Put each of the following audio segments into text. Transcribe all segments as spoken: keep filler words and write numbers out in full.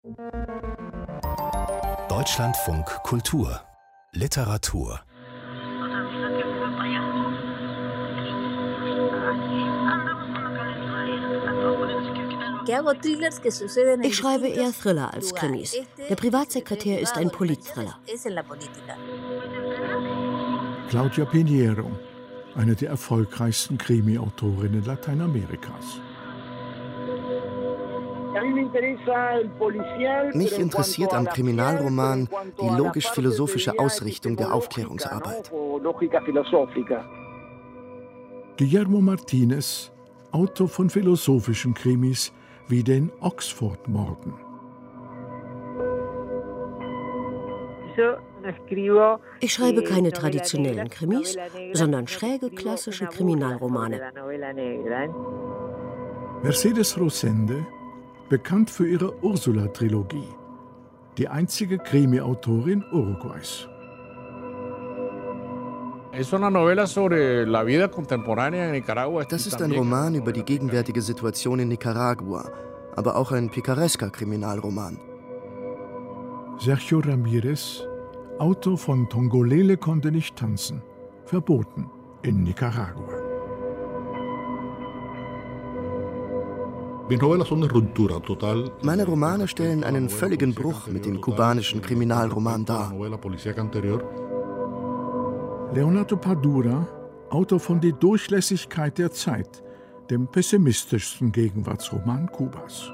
Deutschlandfunk Kultur Literatur. Ich schreibe eher Thriller als Krimis. Der Privatsekretär ist ein Politthriller. Claudia Pinheiro, eine der erfolgreichsten Krimi-Autorinnen Lateinamerikas. Mich interessiert am Kriminalroman die logisch-philosophische Ausrichtung der Aufklärungsarbeit. Guillermo Martínez, Autor von philosophischen Krimis wie den Oxford-Morden. Ich schreibe keine traditionellen Krimis, sondern schräge klassische Kriminalromane. Mercedes Rosende, bekannt für ihre Ursula-Trilogie, die einzige Krimi-Autorin Uruguays. Das ist ein Roman über die gegenwärtige Situation in Nicaragua, aber auch ein picaresker Kriminalroman. Sergio Ramírez, Autor von Tongolele konnte nicht tanzen, verboten in Nicaragua. Meine Romane stellen einen völligen Bruch mit dem kubanischen Kriminalroman dar. Leonardo Padura, Autor von Die Durchlässigkeit der Zeit, dem pessimistischsten Gegenwartsroman Kubas.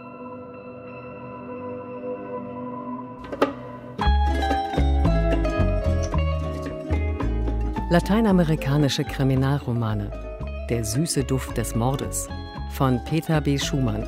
Lateinamerikanische Kriminalromane. Der süße Duft des Mordes von Peter B. Schumann.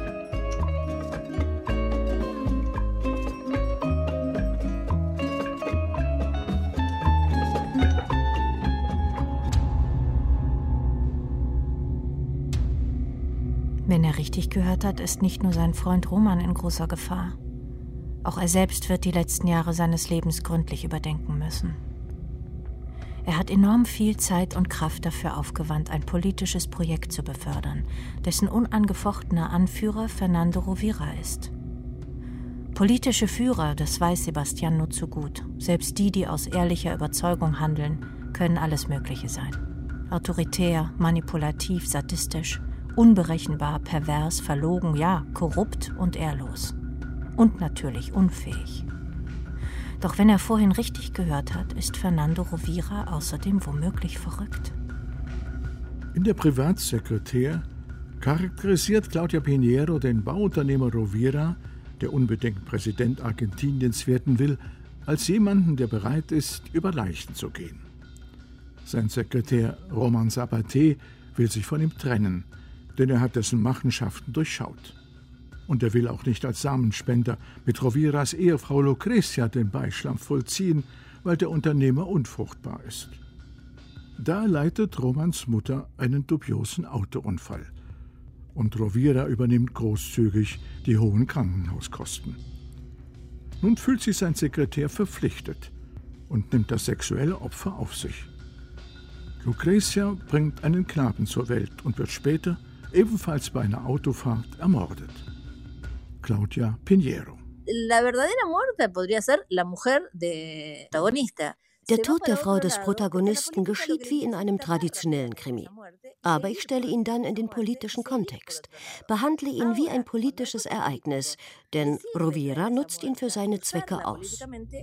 Wenn er richtig gehört hat, ist nicht nur sein Freund Roman in großer Gefahr. Auch er selbst wird die letzten Jahre seines Lebens gründlich überdenken müssen. Er hat enorm viel Zeit und Kraft dafür aufgewandt, ein politisches Projekt zu befördern, dessen unangefochtener Anführer Fernando Rovira ist. Politische Führer, das weiß Sebastián nur zu gut. Selbst die, die aus ehrlicher Überzeugung handeln, können alles Mögliche sein. Autoritär, manipulativ, sadistisch, unberechenbar, pervers, verlogen, ja, korrupt und ehrlos. Und natürlich unfähig. Doch wenn er vorhin richtig gehört hat, ist Fernando Rovira außerdem womöglich verrückt. In der Privatsekretär charakterisiert Claudia Pinheiro den Bauunternehmer Rovira, der unbedingt Präsident Argentiniens werden will, als jemanden, der bereit ist, über Leichen zu gehen. Sein Sekretär Roman Zapaté will sich von ihm trennen, denn er hat dessen Machenschaften durchschaut. Und er will auch nicht als Samenspender mit Roviras Ehefrau Lucrecia den Beischlaf vollziehen, weil der Unternehmer unfruchtbar ist. Da leidet Romans Mutter einen dubiosen Autounfall. Und Rovira übernimmt großzügig die hohen Krankenhauskosten. Nun fühlt sich sein Sekretär verpflichtet und nimmt das sexuelle Opfer auf sich. Lucrecia bringt einen Knaben zur Welt und wird später, ebenfalls bei einer Autofahrt, ermordet. Claudia Pinheiro. Der Tod der Frau des Protagonisten geschieht wie in einem traditionellen Krimi. Aber ich stelle ihn dann in den politischen Kontext, behandle ihn wie ein politisches Ereignis, denn Rovira nutzt ihn für seine Zwecke aus.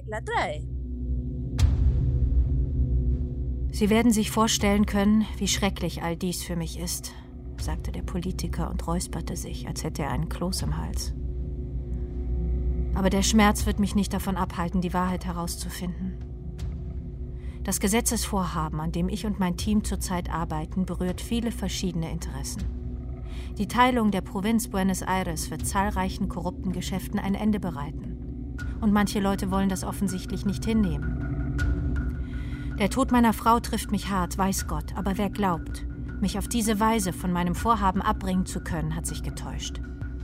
Sie werden sich vorstellen können, wie schrecklich all dies für mich ist, sagte der Politiker und räusperte sich, als hätte er einen Kloß im Hals. Aber der Schmerz wird mich nicht davon abhalten, die Wahrheit herauszufinden. Das Gesetzesvorhaben, an dem ich und mein Team zurzeit arbeiten, berührt viele verschiedene Interessen. Die Teilung der Provinz Buenos Aires wird zahlreichen korrupten Geschäften ein Ende bereiten. Und manche Leute wollen das offensichtlich nicht hinnehmen. Der Tod meiner Frau trifft mich hart, weiß Gott, aber wer glaubt, mich auf diese Weise von meinem Vorhaben abbringen zu können, hat sich getäuscht.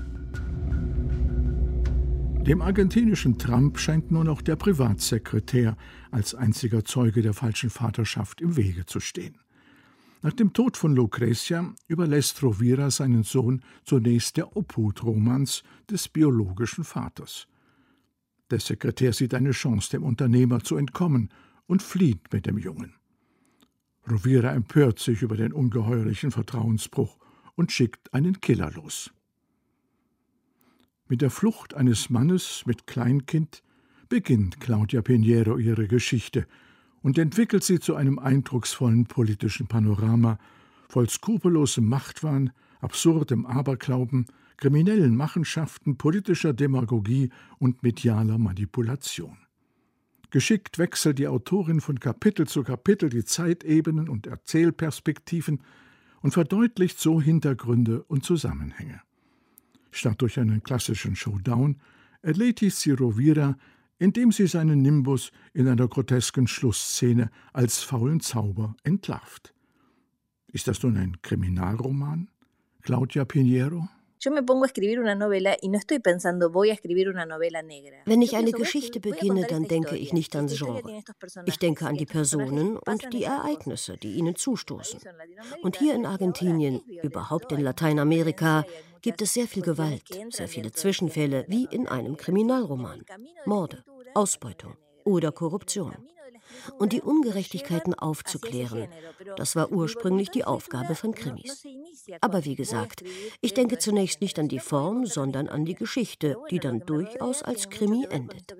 Dem argentinischen Trump scheint nur noch der Privatsekretär als einziger Zeuge der falschen Vaterschaft im Wege zu stehen. Nach dem Tod von Lucrecia überlässt Rovira seinen Sohn zunächst der Obhut Romans, des biologischen Vaters. Der Sekretär sieht eine Chance, dem Unternehmer zu entkommen und flieht mit dem Jungen. Rovira empört sich über den ungeheuerlichen Vertrauensbruch und schickt einen Killer los. Mit der Flucht eines Mannes mit Kleinkind beginnt Claudia Pinheiro ihre Geschichte und entwickelt sie zu einem eindrucksvollen politischen Panorama voll skrupellosem Machtwahn, absurdem Aberglauben, kriminellen Machenschaften, politischer Demagogie und medialer Manipulation. Geschickt wechselt die Autorin von Kapitel zu Kapitel die Zeitebenen und Erzählperspektiven und verdeutlicht so Hintergründe und Zusammenhänge. Statt durch einen klassischen Showdown erledigt sie Rovira, indem sie seinen Nimbus in einer grotesken Schlussszene als faulen Zauber entlarvt. Ist das nun ein Kriminalroman, Claudia Pinheiro? Wenn ich eine Geschichte beginne, dann denke ich nicht ans Genre. Ich denke an die Personen und die Ereignisse, die ihnen zustoßen. Und hier in Argentinien, überhaupt in Lateinamerika, gibt es sehr viel Gewalt, sehr viele Zwischenfälle, wie in einem Kriminalroman. Morde, Ausbeutung oder Korruption. Und die Ungerechtigkeiten aufzuklären, das war ursprünglich die Aufgabe von Krimis. Aber wie gesagt, ich denke zunächst nicht an die Form, sondern an die Geschichte, die dann durchaus als Krimi endet.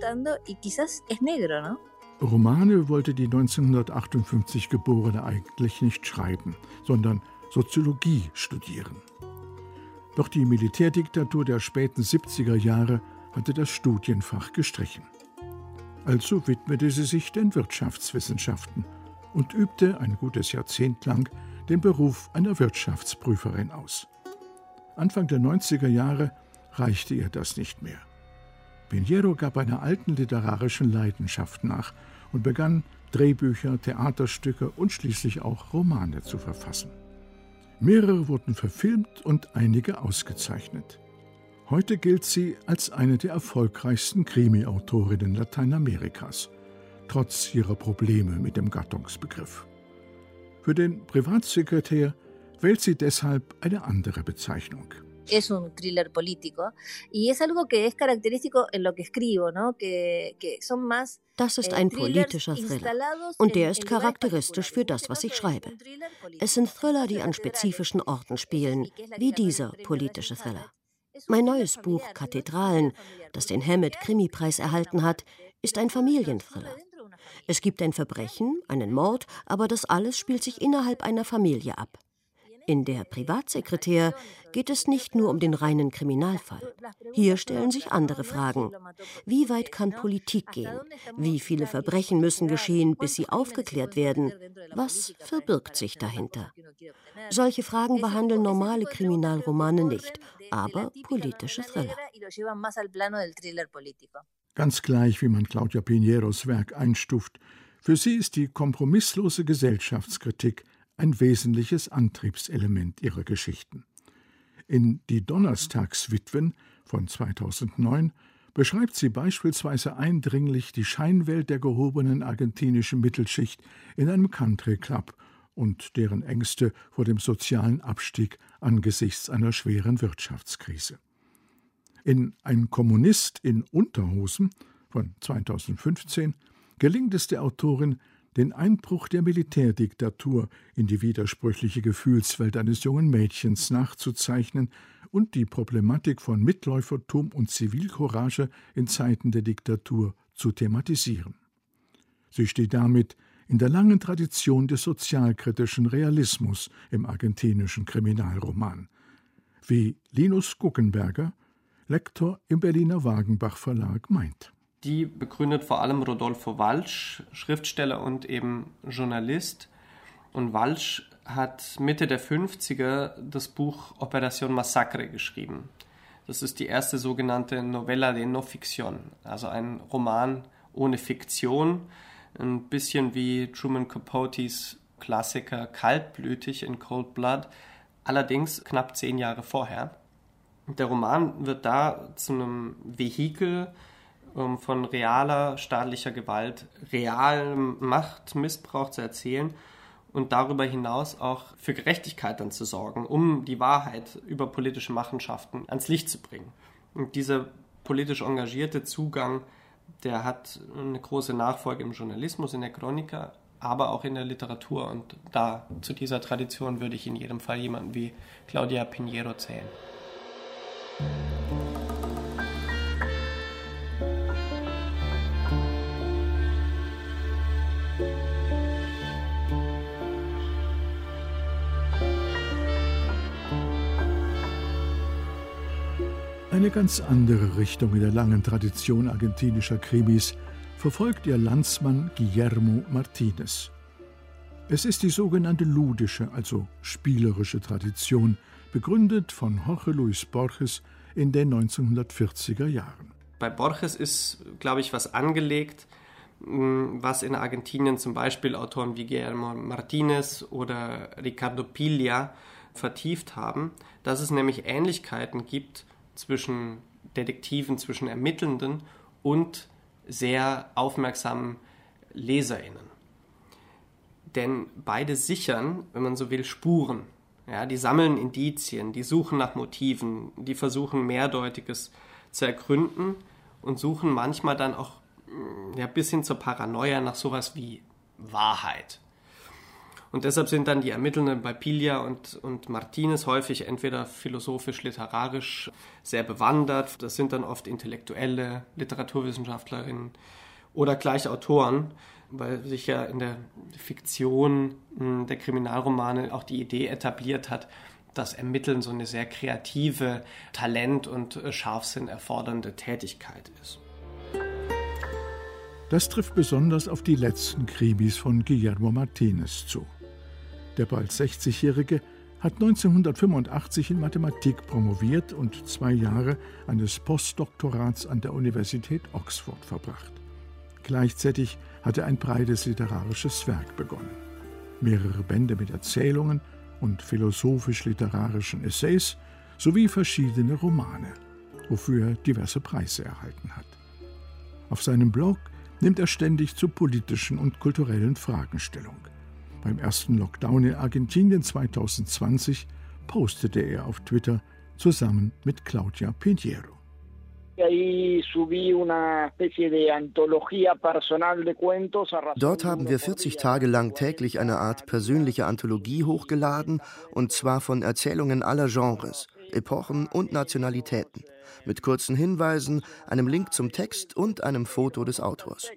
Romane wollte die neunzehnhundertachtundfünfzig Geborene eigentlich nicht schreiben, sondern Soziologie studieren. Doch die Militärdiktatur der späten siebziger Jahre hatte das Studienfach gestrichen. Also widmete sie sich den Wirtschaftswissenschaften und übte ein gutes Jahrzehnt lang den Beruf einer Wirtschaftsprüferin aus. Anfang der neunziger Jahre reichte ihr das nicht mehr. Pinheiro gab einer alten literarischen Leidenschaft nach und begann, Drehbücher, Theaterstücke und schließlich auch Romane zu verfassen. Mehrere wurden verfilmt und einige ausgezeichnet. Heute gilt sie als eine der erfolgreichsten Krimi-Autorinnen Lateinamerikas, trotz ihrer Probleme mit dem Gattungsbegriff. Für den Privatsekretär wählt sie deshalb eine andere Bezeichnung. Es un thriller político y es algo que es característico en lo que escribo, ¿no? Que, que son más. Das ist ein politischer Thriller und der ist charakteristisch für das, was ich schreibe. Es sind Thriller, die an spezifischen Orten spielen, wie dieser politische Thriller. Mein neues Buch Kathedralen, das den Hammett-Krimi-Preis erhalten hat, ist ein Familienthriller. Es gibt ein Verbrechen, einen Mord, aber das alles spielt sich innerhalb einer Familie ab. In der Privatsekretär geht es nicht nur um den reinen Kriminalfall. Hier stellen sich andere Fragen. Wie weit kann Politik gehen? Wie viele Verbrechen müssen geschehen, bis sie aufgeklärt werden? Was verbirgt sich dahinter? Solche Fragen behandeln normale Kriminalromane nicht, aber politische Thriller. Ganz gleich, wie man Claudia Pinheiros Werk einstuft, für sie ist die kompromisslose Gesellschaftskritik ein wesentliches Antriebselement ihrer Geschichten. In Die Donnerstagswitwen von zweitausendneun beschreibt sie beispielsweise eindringlich die Scheinwelt der gehobenen argentinischen Mittelschicht in einem Country-Club und deren Ängste vor dem sozialen Abstieg angesichts einer schweren Wirtschaftskrise. In Ein Kommunist in Unterhosen von zweitausendfünfzehn gelingt es der Autorin, den Einbruch der Militärdiktatur in die widersprüchliche Gefühlswelt eines jungen Mädchens nachzuzeichnen und die Problematik von Mitläufertum und Zivilcourage in Zeiten der Diktatur zu thematisieren. Sie steht damit in der langen Tradition des sozialkritischen Realismus im argentinischen Kriminalroman, wie Linus Guggenberger, Lektor im Berliner Wagenbach Verlag, meint. Die begründet vor allem Rodolfo Walsh, Schriftsteller und eben Journalist. Und Walsh hat Mitte der fünfziger das Buch Operación Masacre geschrieben. Das ist die erste sogenannte Novela de no ficción, also ein Roman ohne Fiktion, ein bisschen wie Truman Capotes Klassiker Kaltblütig in Cold Blood, allerdings knapp zehn Jahre vorher. Der Roman wird da zu einem Vehikel von realer staatlicher Gewalt, realem Machtmissbrauch zu erzählen und darüber hinaus auch für Gerechtigkeit dann zu sorgen, um die Wahrheit über politische Machenschaften ans Licht zu bringen. Und dieser politisch engagierte Zugang, der hat eine große Nachfolge im Journalismus, in der Chronica, aber auch in der Literatur. Und da zu dieser Tradition würde ich in jedem Fall jemanden wie Claudia Pinheiro zählen. Eine ganz andere Richtung in der langen Tradition argentinischer Krimis verfolgt ihr Landsmann Guillermo Martínez. Es ist die sogenannte ludische, also spielerische Tradition, begründet von Jorge Luis Borges in den neunzehnhundertvierziger Jahren. Bei Borges ist, glaube ich, was angelegt, was in Argentinien zum Beispiel Autoren wie Guillermo Martínez oder Ricardo Piglia vertieft haben, dass es nämlich Ähnlichkeiten gibt zwischen Detektiven, zwischen Ermittelnden und sehr aufmerksamen LeserInnen. Denn beide sichern, wenn man so will, Spuren. Ja, die sammeln Indizien, die suchen nach Motiven, die versuchen Mehrdeutiges zu ergründen und suchen manchmal dann auch ja, bis hin zur Paranoia nach sowas wie Wahrheit. Und deshalb sind dann die Ermittelnden bei Piglia und, und Martínez häufig entweder philosophisch-literarisch sehr bewandert, das sind dann oft Intellektuelle, Literaturwissenschaftlerinnen oder gleich Autoren, weil sich ja in der Fiktion der Kriminalromane auch die Idee etabliert hat, dass Ermitteln so eine sehr kreative, Talent- und Scharfsinn erfordernde Tätigkeit ist. Das trifft besonders auf die letzten Krimis von Guillermo Martínez zu. Der bald sechzigjährige hat neunzehnhundertfünfundachtzig in Mathematik promoviert und zwei Jahre eines Postdoktorats an der Universität Oxford verbracht. Gleichzeitig hat er ein breites literarisches Werk begonnen. Mehrere Bände mit Erzählungen und philosophisch-literarischen Essays sowie verschiedene Romane, wofür er diverse Preise erhalten hat. Auf seinem Blog nimmt er ständig zu politischen und kulturellen Fragen Stellung. Beim ersten Lockdown in Argentinien zweitausendzwanzig postete er auf Twitter zusammen mit Claudia Pinheiro. Dort haben wir vierzig Tage lang täglich eine Art persönliche Anthologie hochgeladen, und zwar von Erzählungen aller Genres, Epochen und Nationalitäten, mit kurzen Hinweisen, einem Link zum Text und einem Foto des Autors.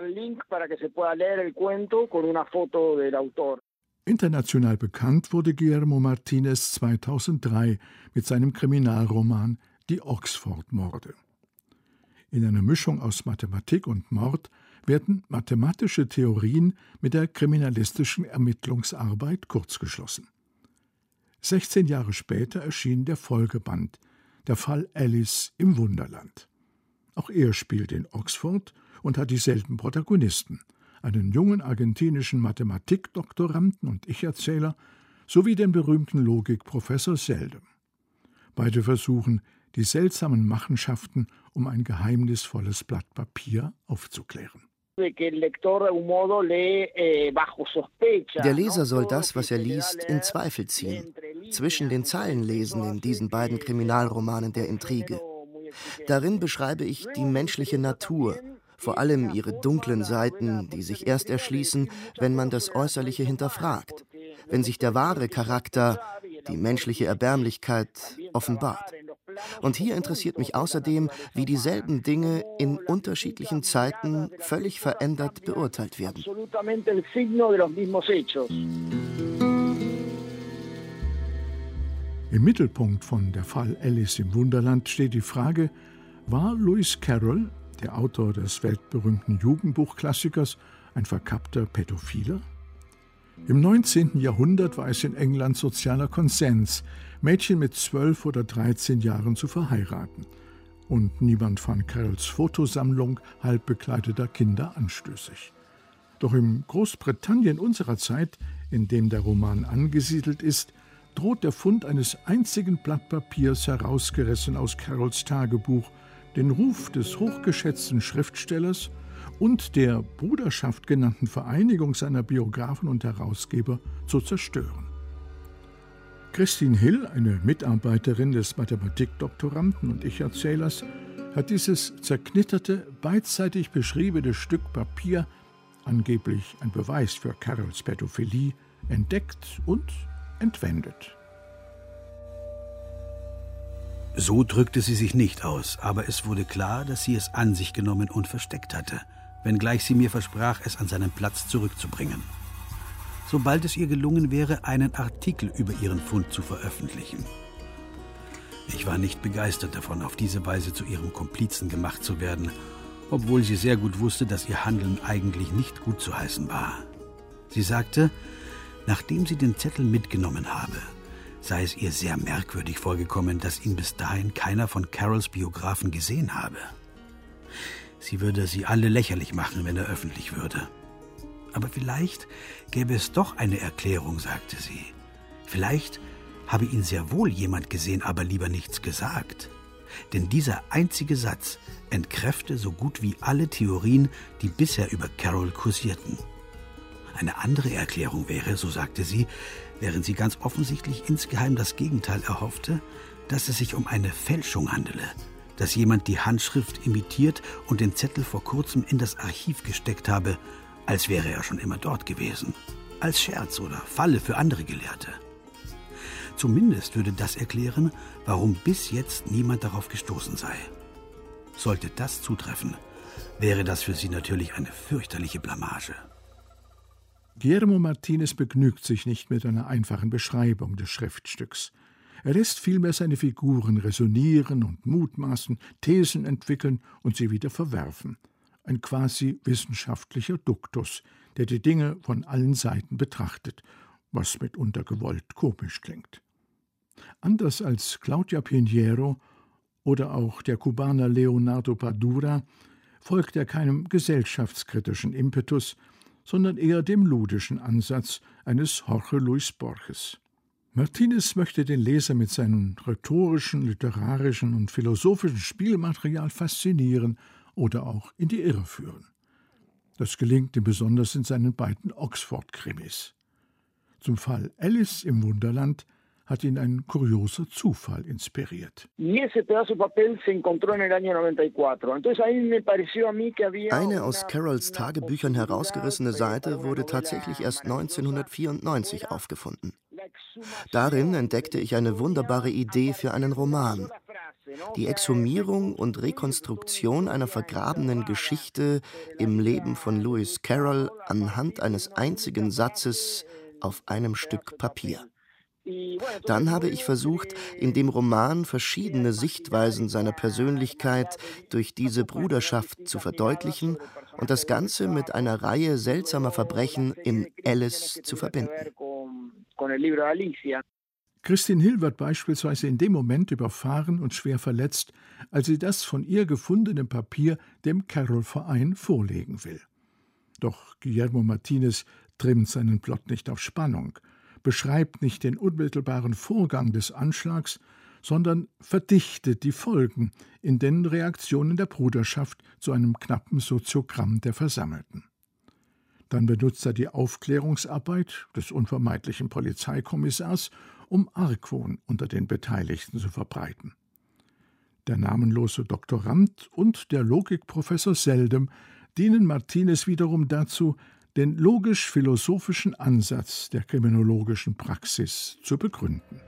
International bekannt wurde Guillermo Martínez zweitausenddrei mit seinem Kriminalroman Die Oxford-Morde. In einer Mischung aus Mathematik und Mord werden mathematische Theorien mit der kriminalistischen Ermittlungsarbeit kurzgeschlossen. sechzehn Jahre später erschien der Folgeband Der Fall Alice im Wunderland. Auch er spielt in Oxford und hat dieselben Protagonisten, einen jungen argentinischen Mathematikdoktoranden und Ich-Erzähler sowie den berühmten Logikprofessor Seldom. Beide versuchen, die seltsamen Machenschaften um ein geheimnisvolles Blatt Papier aufzuklären. Der Leser soll das, was er liest, in Zweifel ziehen, zwischen den Zeilen lesen in diesen beiden Kriminalromanen der Intrige. Darin beschreibe ich die menschliche Natur, vor allem ihre dunklen Seiten, die sich erst erschließen, wenn man das Äußerliche hinterfragt, wenn sich der wahre Charakter, die menschliche Erbärmlichkeit, offenbart. Und hier interessiert mich außerdem, wie dieselben Dinge in unterschiedlichen Zeiten völlig verändert beurteilt werden. Im Mittelpunkt von Der Fall Alice im Wunderland steht die Frage, war Lewis Carroll, der Autor des weltberühmten Jugendbuchklassikers, ein verkappter Pädophiler? Im neunzehnten Jahrhundert war es in England sozialer Konsens, Mädchen mit zwölf oder dreizehn Jahren zu verheiraten. Und niemand fand Carrolls Fotosammlung halb bekleideter Kinder anstößig. Doch im Großbritannien unserer Zeit, in dem der Roman angesiedelt ist, droht der Fund eines einzigen Blatt Papiers, herausgerissen aus Carrolls Tagebuch, den Ruf des hochgeschätzten Schriftstellers und der Bruderschaft genannten Vereinigung seiner Biografen und Herausgeber zu zerstören. Christine Hill, eine Mitarbeiterin des Mathematikdoktoranden und Ich-Erzählers, hat dieses zerknitterte, beidseitig beschriebene Stück Papier, angeblich ein Beweis für Carols Pädophilie, entdeckt und entwendet. So drückte sie sich nicht aus, aber es wurde klar, dass sie es an sich genommen und versteckt hatte, wenngleich sie mir versprach, es an seinen Platz zurückzubringen. Sobald es ihr gelungen wäre, einen Artikel über ihren Fund zu veröffentlichen. Ich war nicht begeistert davon, auf diese Weise zu ihrem Komplizen gemacht zu werden, obwohl sie sehr gut wusste, dass ihr Handeln eigentlich nicht gut zu heißen war. Sie sagte, nachdem sie den Zettel mitgenommen habe, sei es ihr sehr merkwürdig vorgekommen, dass ihn bis dahin keiner von Carols Biografen gesehen habe. Sie würde sie alle lächerlich machen, wenn er öffentlich würde. Aber vielleicht gäbe es doch eine Erklärung, sagte sie. Vielleicht habe ihn sehr wohl jemand gesehen, aber lieber nichts gesagt. Denn dieser einzige Satz entkräfte so gut wie alle Theorien, die bisher über Carol kursierten. Eine andere Erklärung wäre, so sagte sie, während sie ganz offensichtlich insgeheim das Gegenteil erhoffte, dass es sich um eine Fälschung handele, dass jemand die Handschrift imitiert und den Zettel vor kurzem in das Archiv gesteckt habe, als wäre er schon immer dort gewesen, als Scherz oder Falle für andere Gelehrte. Zumindest würde das erklären, warum bis jetzt niemand darauf gestoßen sei. Sollte das zutreffen, wäre das für sie natürlich eine fürchterliche Blamage. Guillermo Martínez begnügt sich nicht mit einer einfachen Beschreibung des Schriftstücks. Er lässt vielmehr seine Figuren resonieren und mutmaßen, Thesen entwickeln und sie wieder verwerfen. Ein quasi wissenschaftlicher Duktus, der die Dinge von allen Seiten betrachtet, was mitunter gewollt komisch klingt. Anders als Claudia Pinheiro oder auch der Kubaner Leonardo Padura folgt er keinem gesellschaftskritischen Impetus, sondern eher dem ludischen Ansatz eines Jorge Luis Borges. Martínez möchte den Leser mit seinem rhetorischen, literarischen und philosophischen Spielmaterial faszinieren oder auch in die Irre führen. Das gelingt ihm besonders in seinen beiden Oxford-Krimis. Zum Fall Alice im Wunderland hat ihn ein kurioser Zufall inspiriert. Eine aus Carols Tagebüchern herausgerissene Seite wurde tatsächlich erst neunzehnhundertvierundneunzig aufgefunden. Darin entdeckte ich eine wunderbare Idee für einen Roman. Die Exhumierung und Rekonstruktion einer vergrabenen Geschichte im Leben von Lewis Carroll anhand eines einzigen Satzes auf einem Stück Papier. Dann habe ich versucht, in dem Roman verschiedene Sichtweisen seiner Persönlichkeit durch diese Bruderschaft zu verdeutlichen und das Ganze mit einer Reihe seltsamer Verbrechen in Alice zu verbinden. Kristin Hill wird beispielsweise in dem Moment überfahren und schwer verletzt, als sie das von ihr gefundene Papier dem Carroll-Verein vorlegen will. Doch Guillermo Martínez trimmt seinen Plot nicht auf Spannung, beschreibt nicht den unmittelbaren Vorgang des Anschlags, sondern verdichtet die Folgen in den Reaktionen der Bruderschaft zu einem knappen Soziogramm der Versammelten. Dann benutzt er die Aufklärungsarbeit des unvermeidlichen Polizeikommissars, um Argwohn unter den Beteiligten zu verbreiten. Der namenlose Doktorand und der Logikprofessor Seldom dienen Martínez wiederum dazu, den logisch-philosophischen Ansatz der kriminologischen Praxis zu begründen.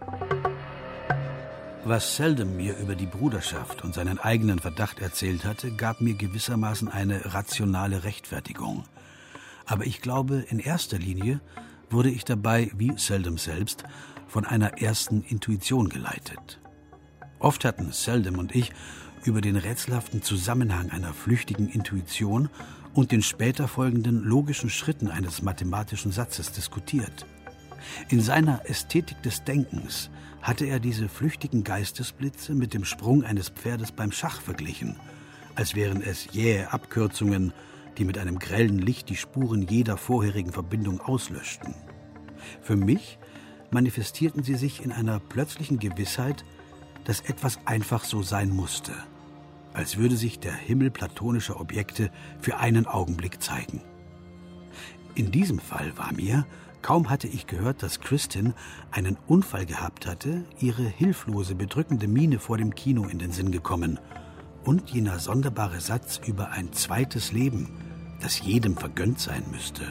Was Seldom mir über die Bruderschaft und seinen eigenen Verdacht erzählt hatte, gab mir gewissermaßen eine rationale Rechtfertigung. Aber ich glaube, in erster Linie wurde ich dabei, wie Seldom selbst, von einer ersten Intuition geleitet. Oft hatten Seldom und ich über den rätselhaften Zusammenhang einer flüchtigen Intuition und den später folgenden logischen Schritten eines mathematischen Satzes diskutiert. In seiner Ästhetik des Denkens hatte er diese flüchtigen Geistesblitze mit dem Sprung eines Pferdes beim Schach verglichen, als wären es jähe Abkürzungen, die mit einem grellen Licht die Spuren jeder vorherigen Verbindung auslöschten. Für mich manifestierten sie sich in einer plötzlichen Gewissheit, dass etwas einfach so sein musste, als würde sich der Himmel platonischer Objekte für einen Augenblick zeigen. In diesem Fall war mir, kaum hatte ich gehört, dass Kristin einen Unfall gehabt hatte, ihre hilflose, bedrückende Miene vor dem Kino in den Sinn gekommen und jener sonderbare Satz über ein zweites Leben, das jedem vergönnt sein müsste.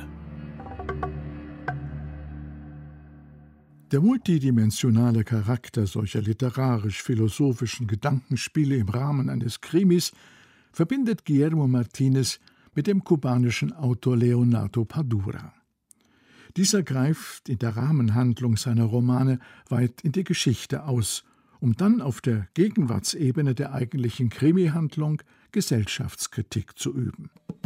Der multidimensionale Charakter solcher literarisch-philosophischen Gedankenspiele im Rahmen eines Krimis verbindet Guillermo Martínez mit dem kubanischen Autor Leonardo Padura. Dieser greift in der Rahmenhandlung seiner Romane weit in die Geschichte aus, um dann auf der Gegenwartsebene der eigentlichen Krimi-Handlung Gesellschaftskritik zu üben.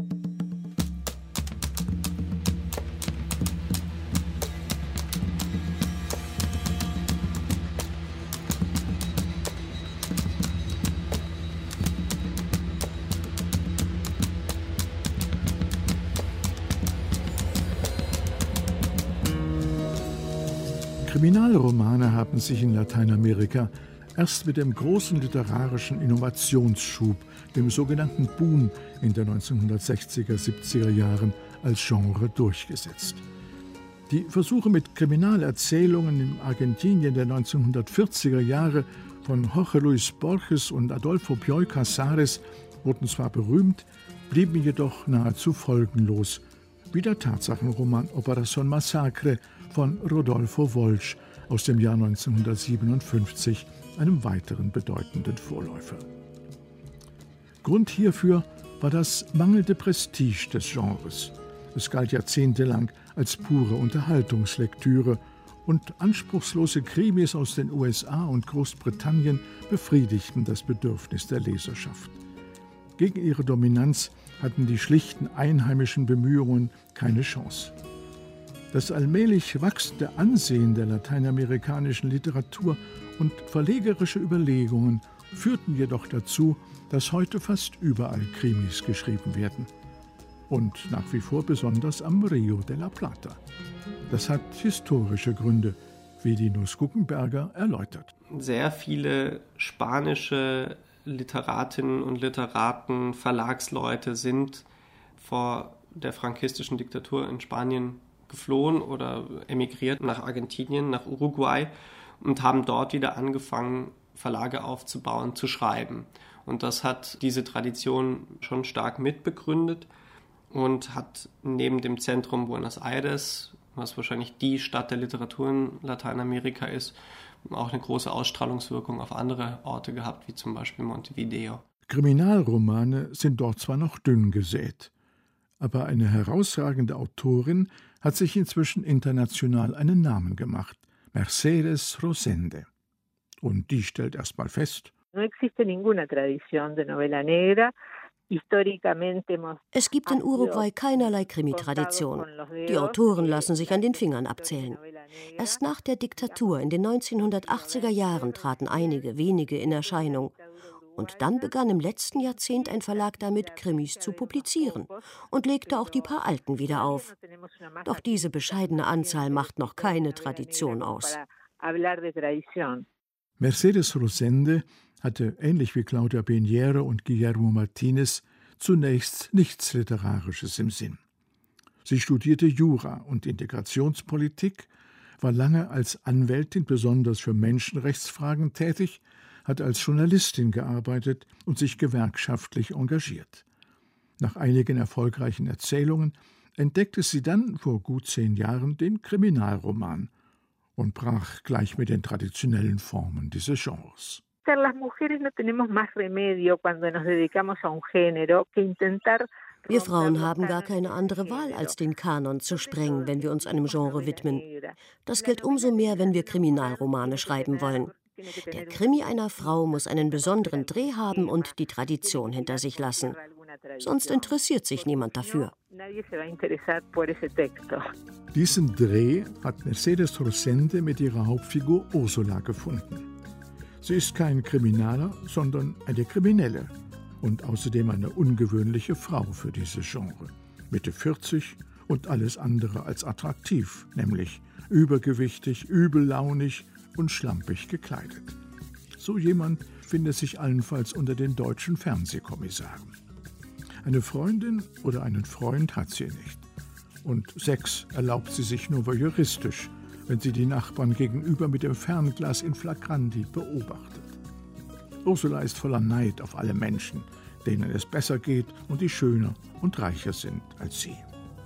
Kriminalromane haben sich in Lateinamerika erst mit dem großen literarischen Innovationsschub, dem sogenannten Boom in den neunzehnhundertsechziger, siebziger Jahren als Genre durchgesetzt. Die Versuche mit Kriminalerzählungen in Argentinien der neunzehnhundertvierziger Jahre von Jorge Luis Borges und Adolfo Bioy Casares wurden zwar berühmt, blieben jedoch nahezu folgenlos, wie der Tatsachenroman Operación Masacre von Rodolfo Walsh aus dem Jahr neunzehnhundertsiebenundfünfzig, einem weiteren bedeutenden Vorläufer. Grund hierfür war das mangelnde Prestige des Genres. Es galt jahrzehntelang als pure Unterhaltungslektüre und anspruchslose Krimis aus den U S A und Großbritannien befriedigten das Bedürfnis der Leserschaft. Gegen ihre Dominanz hatten die schlichten einheimischen Bemühungen keine Chance. Das allmählich wachsende Ansehen der lateinamerikanischen Literatur und verlegerische Überlegungen führten jedoch dazu, dass heute fast überall Krimis geschrieben werden. Und nach wie vor besonders am Rio de la Plata. Das hat historische Gründe, wie Linus Guggenberger erläutert. Sehr viele spanische Literatinnen und Literaten, Verlagsleute sind vor der frankistischen Diktatur in Spanien geflohen oder emigriert nach Argentinien, nach Uruguay und haben dort wieder angefangen, Verlage aufzubauen, zu schreiben. Und das hat diese Tradition schon stark mitbegründet und hat neben dem Zentrum Buenos Aires, was wahrscheinlich die Stadt der Literatur in Lateinamerika ist, auch eine große Ausstrahlungswirkung auf andere Orte gehabt, wie zum Beispiel Montevideo. Kriminalromane sind dort zwar noch dünn gesät, aber eine herausragende Autorin hat sich inzwischen international einen Namen gemacht, Mercedes Rosende. Und die stellt erst mal fest: Es gibt in Uruguay keinerlei Krimi-Tradition. Die Autoren lassen sich an den Fingern abzählen. Erst nach der Diktatur in den neunzehnhundertachtziger Jahren traten einige wenige in Erscheinung. Und dann begann im letzten Jahrzehnt ein Verlag damit, Krimis zu publizieren und legte auch die paar alten wieder auf. Doch diese bescheidene Anzahl macht noch keine Tradition aus. Mercedes Rosende hatte, ähnlich wie Claudia Piñero und Guillermo Martínez, zunächst nichts Literarisches im Sinn. Sie studierte Jura und Integrationspolitik, war lange als Anwältin besonders für Menschenrechtsfragen tätig, hat als Journalistin gearbeitet und sich gewerkschaftlich engagiert. Nach einigen erfolgreichen Erzählungen entdeckte sie dann vor gut zehn Jahren den Kriminalroman und brach gleich mit den traditionellen Formen dieses Genres. Wir Frauen haben gar keine andere Wahl, als den Kanon zu sprengen, wenn wir uns einem Genre widmen. Das gilt umso mehr, wenn wir Kriminalromane schreiben wollen. Der Krimi einer Frau muss einen besonderen Dreh haben und die Tradition hinter sich lassen. Sonst interessiert sich niemand dafür. Diesen Dreh hat Mercedes Rosende mit ihrer Hauptfigur Ursula gefunden. Sie ist kein Kriminaler, sondern eine Kriminelle und außerdem eine ungewöhnliche Frau für dieses Genre. Mitte vierzig und alles andere als attraktiv, nämlich übergewichtig, übellaunig und schlampig gekleidet. So jemand findet sich allenfalls unter den deutschen Fernsehkommissaren. Eine Freundin oder einen Freund hat sie nicht. Und Sex erlaubt sie sich nur voyeuristisch, wenn sie die Nachbarn gegenüber mit dem Fernglas in Flagranti beobachtet. Ursula ist voller Neid auf alle Menschen, denen es besser geht und die schöner und reicher sind als sie.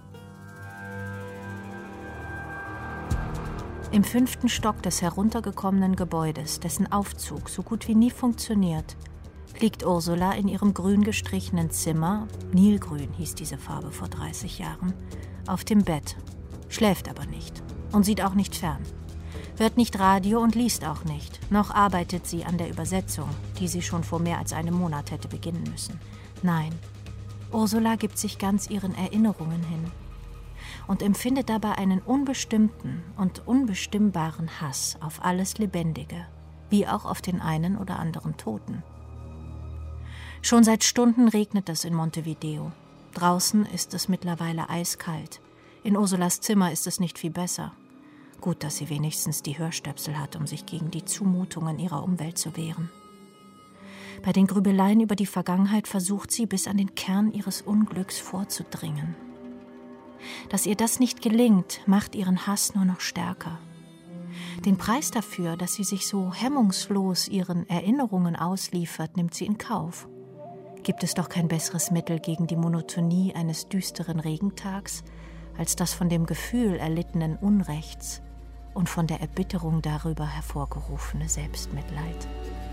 Im fünften Stock des heruntergekommenen Gebäudes, dessen Aufzug so gut wie nie funktioniert, liegt Ursula in ihrem grün gestrichenen Zimmer, Nilgrün hieß diese Farbe vor dreißig Jahren, auf dem Bett, schläft aber nicht und sieht auch nicht fern, hört nicht Radio und liest auch nicht, noch arbeitet sie an der Übersetzung, die sie schon vor mehr als einem Monat hätte beginnen müssen. Nein, Ursula gibt sich ganz ihren Erinnerungen hin und empfindet dabei einen unbestimmten und unbestimmbaren Hass auf alles Lebendige, wie auch auf den einen oder anderen Toten. Schon seit Stunden regnet es in Montevideo. Draußen ist es mittlerweile eiskalt. In Ursulas Zimmer ist es nicht viel besser. Gut, dass sie wenigstens die Hörstöpsel hat, um sich gegen die Zumutungen ihrer Umwelt zu wehren. Bei den Grübeleien über die Vergangenheit versucht sie, bis an den Kern ihres Unglücks vorzudringen. Dass ihr das nicht gelingt, macht ihren Hass nur noch stärker. Den Preis dafür, dass sie sich so hemmungslos ihren Erinnerungen ausliefert, nimmt sie in Kauf. Gibt es doch kein besseres Mittel gegen die Monotonie eines düsteren Regentags, als das von dem Gefühl erlittenen Unrechts und von der Erbitterung darüber hervorgerufene Selbstmitleid.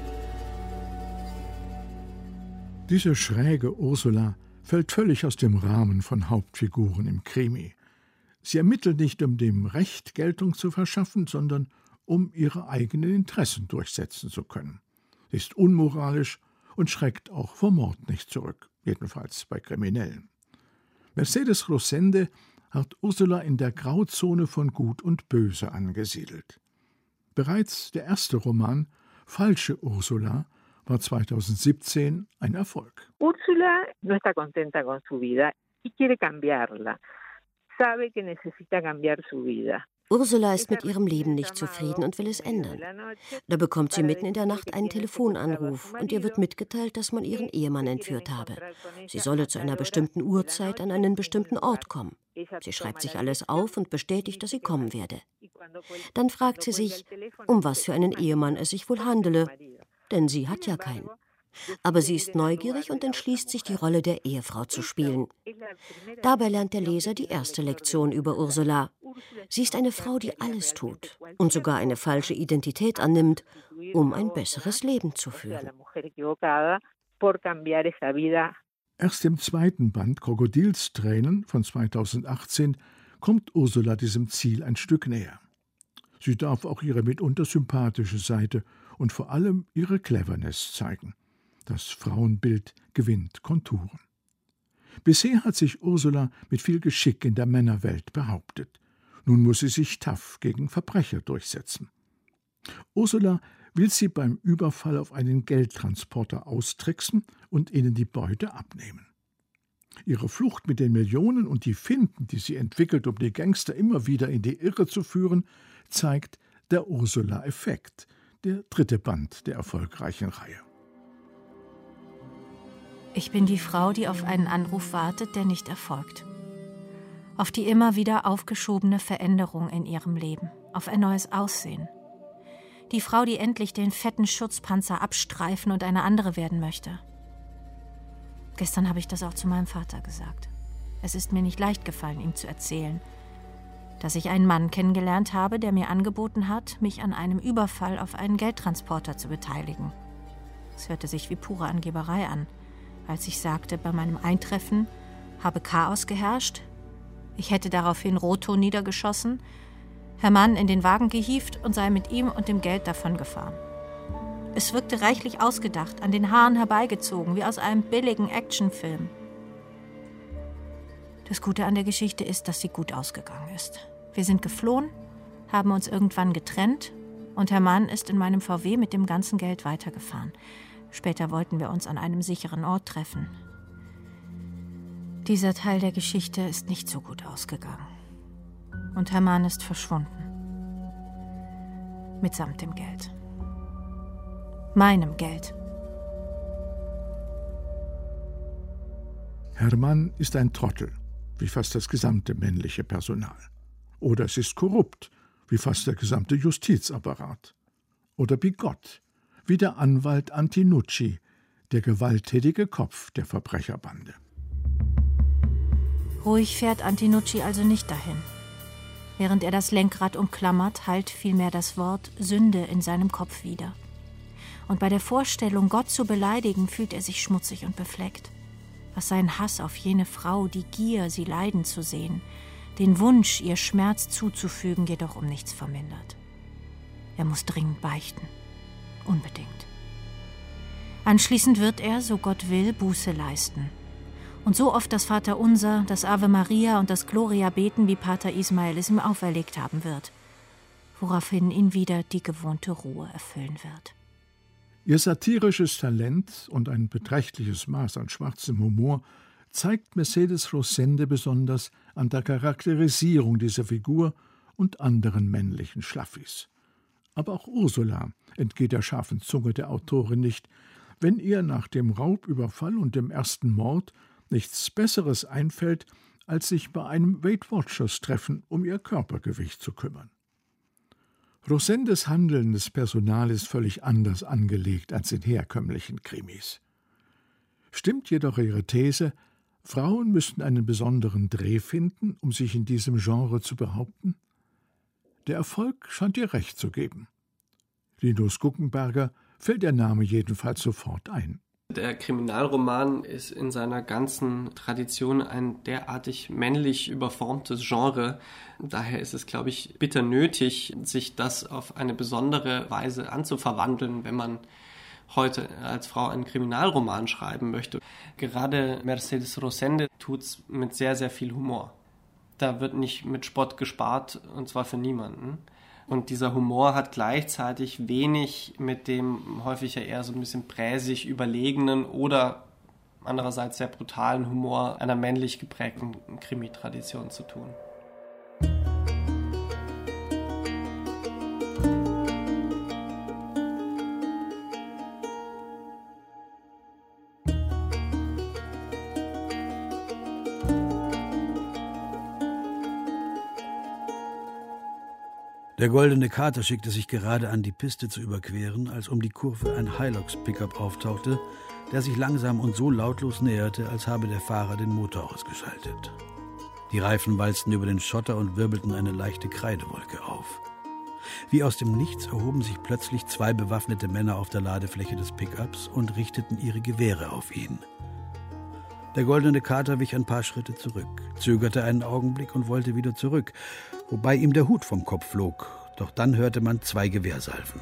Diese schräge Ursula fällt völlig aus dem Rahmen von Hauptfiguren im Krimi. Sie ermittelt nicht, um dem Recht Geltung zu verschaffen, sondern um ihre eigenen Interessen durchsetzen zu können. Sie ist unmoralisch und schreckt auch vor Mord nicht zurück, jedenfalls bei Kriminellen. Mercedes Rosende hat Ursula in der Grauzone von Gut und Böse angesiedelt. Bereits der erste Roman »Falsche Ursula« war zweitausendsiebzehn ein Erfolg. Ursula no está contenta con su vida y quiere cambiarla. Sabe que necesita cambiar su vida. Ursula ist mit ihrem Leben nicht zufrieden und will es ändern. Da bekommt sie mitten in der Nacht einen Telefonanruf und ihr wird mitgeteilt, dass man ihren Ehemann entführt habe. Sie solle zu einer bestimmten Uhrzeit an einen bestimmten Ort kommen. Sie schreibt sich alles auf und bestätigt, dass sie kommen werde. Dann fragt sie sich, um was für einen Ehemann es sich wohl handele, denn sie hat ja keinen. Aber sie ist neugierig und entschließt sich, die Rolle der Ehefrau zu spielen. Dabei lernt der Leser die erste Lektion über Ursula. Sie ist eine Frau, die alles tut und sogar eine falsche Identität annimmt, um ein besseres Leben zu führen. Erst im zweiten Band Krokodilstränen von zweitausendachtzehn kommt Ursula diesem Ziel ein Stück näher. Sie darf auch ihre mitunter sympathische Seite und vor allem ihre Cleverness zeigen. Das Frauenbild gewinnt Konturen. Bisher hat sich Ursula mit viel Geschick in der Männerwelt behauptet. Nun muss sie sich tough gegen Verbrecher durchsetzen. Ursula will sie beim Überfall auf einen Geldtransporter austricksen und ihnen die Beute abnehmen. Ihre Flucht mit den Millionen und die Finten, die sie entwickelt, um die Gangster immer wieder in die Irre zu führen, zeigt der Ursula-Effekt, der dritte Band der erfolgreichen Reihe. Ich bin die Frau, die auf einen Anruf wartet, der nicht erfolgt. Auf die immer wieder aufgeschobene Veränderung in ihrem Leben, auf ein neues Aussehen. Die Frau, die endlich den fetten Schutzpanzer abstreifen und eine andere werden möchte. Gestern habe ich das auch zu meinem Vater gesagt. Es ist mir nicht leicht gefallen, ihm zu erzählen, dass ich einen Mann kennengelernt habe, der mir angeboten hat, mich an einem Überfall auf einen Geldtransporter zu beteiligen. Es hörte sich wie pure Angeberei an, als ich sagte, bei meinem Eintreffen habe Chaos geherrscht, ich hätte daraufhin Roto niedergeschossen, Herr Mann in den Wagen gehievt und sei mit ihm und dem Geld davongefahren. Es wirkte reichlich ausgedacht, an den Haaren herbeigezogen, wie aus einem billigen Actionfilm. Das Gute an der Geschichte ist, dass sie gut ausgegangen ist. Wir sind geflohen, haben uns irgendwann getrennt und Herr Mann ist in meinem V W mit dem ganzen Geld weitergefahren. Später wollten wir uns an einem sicheren Ort treffen. Dieser Teil der Geschichte ist nicht so gut ausgegangen. Und Herr Mann ist verschwunden. Mitsamt dem Geld. Meinem Geld. Herr Mann ist ein Trottel, wie fast das gesamte männliche Personal. Oder es ist korrupt, wie fast der gesamte Justizapparat. Oder bigott, wie der Anwalt Antinucci, der gewalttätige Kopf der Verbrecherbande. Ruhig fährt Antinucci also nicht dahin. Während er das Lenkrad umklammert, hallt vielmehr das Wort Sünde in seinem Kopf wieder. Und bei der Vorstellung, Gott zu beleidigen, fühlt er sich schmutzig und befleckt. Was seinen Hass auf jene Frau, die Gier, sie leiden zu sehen, den Wunsch, ihr Schmerz zuzufügen, jedoch um nichts vermindert. Er muss dringend beichten. Unbedingt. Anschließend wird er, so Gott will, Buße leisten. Und so oft das Vaterunser, das Ave Maria und das Gloria beten, wie Pater Ismael es ihm auferlegt haben wird, woraufhin ihn wieder die gewohnte Ruhe erfüllen wird. Ihr satirisches Talent und ein beträchtliches Maß an schwarzem Humor zeigt Mercedes Rosende besonders an der Charakterisierung dieser Figur und anderen männlichen Schlaffis. Aber auch Ursula entgeht der scharfen Zunge der Autorin nicht, wenn ihr nach dem Raubüberfall und dem ersten Mord nichts Besseres einfällt, als sich bei einem Weight Watchers-Treffen um ihr Körpergewicht zu kümmern. Rosendes Handeln des Personal ist völlig anders angelegt als in herkömmlichen Krimis. Stimmt jedoch ihre These, Frauen müssten einen besonderen Dreh finden, um sich in diesem Genre zu behaupten? Der Erfolg scheint ihr recht zu geben. Linus Guggenberger fällt der Name jedenfalls sofort ein. Der Kriminalroman ist in seiner ganzen Tradition ein derartig männlich überformtes Genre. Daher ist es, glaube ich, bitter nötig, sich das auf eine besondere Weise anzuverwandeln, wenn man heute als Frau einen Kriminalroman schreiben möchte. Gerade Mercedes Rosende tut es mit sehr, sehr viel Humor. Da wird nicht mit Spott gespart, und zwar für niemanden. Und dieser Humor hat gleichzeitig wenig mit dem häufig ja eher so ein bisschen präsig überlegenen oder andererseits sehr brutalen Humor einer männlich geprägten Krimi-Tradition zu tun. Der Goldene Kater schickte sich gerade an, die Piste zu überqueren, als um die Kurve ein Hilux-Pickup auftauchte, der sich langsam und so lautlos näherte, als habe der Fahrer den Motor ausgeschaltet. Die Reifen walzten über den Schotter und wirbelten eine leichte Kreidewolke auf. Wie aus dem Nichts erhoben sich plötzlich zwei bewaffnete Männer auf der Ladefläche des Pickups und richteten ihre Gewehre auf ihn. Der Goldene Kater wich ein paar Schritte zurück, zögerte einen Augenblick und wollte wieder zurück, wobei ihm der Hut vom Kopf flog, doch dann hörte man zwei Gewehrsalven.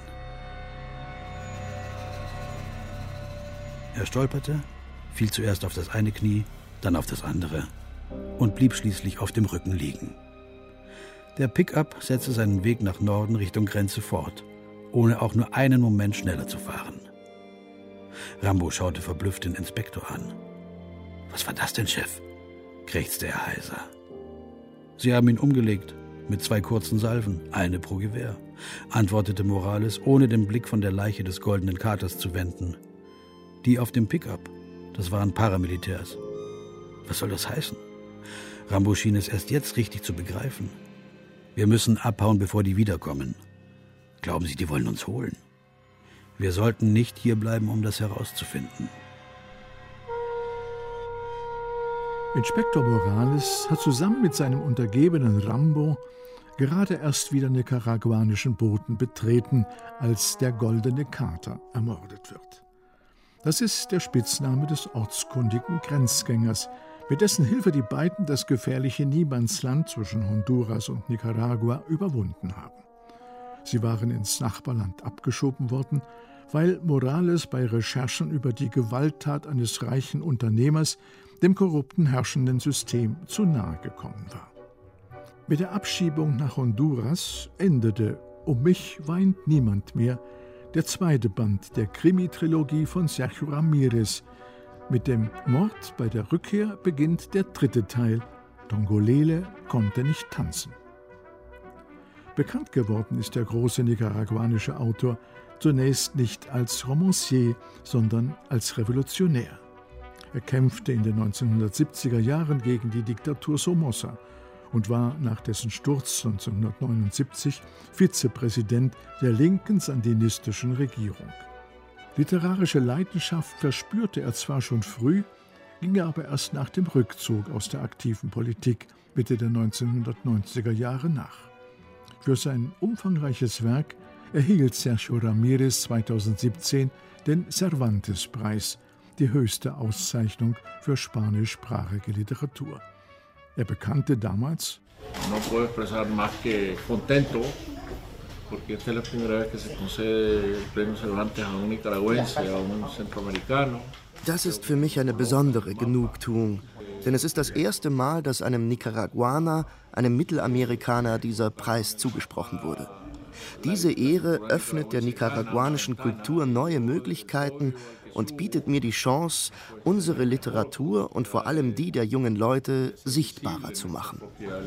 Er stolperte, fiel zuerst auf das eine Knie, dann auf das andere und blieb schließlich auf dem Rücken liegen. Der Pickup setzte seinen Weg nach Norden Richtung Grenze fort, ohne auch nur einen Moment schneller zu fahren. Rambo schaute verblüfft den Inspektor an. »Was war das denn, Chef?« krächzte er heiser. »Sie haben ihn umgelegt, mit zwei kurzen Salven, eine pro Gewehr«, antwortete Morales, ohne den Blick von der Leiche des Goldenen Katers zu wenden. Die auf dem Pickup, das waren Paramilitärs. Was soll das heißen? Rambo schien es erst jetzt richtig zu begreifen. Wir müssen abhauen, bevor die wiederkommen. Glauben Sie, die wollen uns holen? Wir sollten nicht hierbleiben, um das herauszufinden. Inspektor Morales hat zusammen mit seinem Untergebenen Rambo gerade erst wieder nicaraguanischen Boden betreten, als der Goldene Kater ermordet wird. Das ist der Spitzname des ortskundigen Grenzgängers, mit dessen Hilfe die beiden das gefährliche Niemandsland zwischen Honduras und Nicaragua überwunden haben. Sie waren ins Nachbarland abgeschoben worden, weil Morales bei Recherchen über die Gewalttat eines reichen Unternehmers dem korrupten herrschenden System zu nahe gekommen war. Mit der Abschiebung nach Honduras endete »Um mich weint niemand mehr«, der zweite Band der Krimi-Trilogie von Sergio Ramirez. Mit dem Mord bei der Rückkehr beginnt der dritte Teil, Tongolele konnte nicht tanzen. Bekannt geworden ist der große nicaraguanische Autor zunächst nicht als Romancier, sondern als Revolutionär. Er kämpfte in den neunzehnhundertsiebziger Jahren gegen die Diktatur Somoza und war nach dessen Sturz neunzehnhundertneunundsiebzig Vizepräsident der linken sandinistischen Regierung. Literarische Leidenschaft verspürte er zwar schon früh, ging er aber erst nach dem Rückzug aus der aktiven Politik Mitte der neunzehnhundertneunziger Jahre nach. Für sein umfangreiches Werk erhielt Sergio Ramírez zweitausendsiebzehn den Cervantes-Preis, die höchste Auszeichnung für spanischsprachige Literatur. Er bekannte damals: No puedo expresar más que contento, porque esta es la primera vez que se concede el premio Cervantes a un nicaragüense, a un centroamericano. Das ist für mich eine besondere Genugtuung, denn es ist das erste Mal, dass einem Nicaraguaner, einem Mittelamerikaner, dieser Preis zugesprochen wurde. Diese Ehre öffnet der nicaraguanischen Kultur neue Möglichkeiten und bietet mir die Chance, unsere Literatur und vor allem die der jungen Leute sichtbarer zu machen.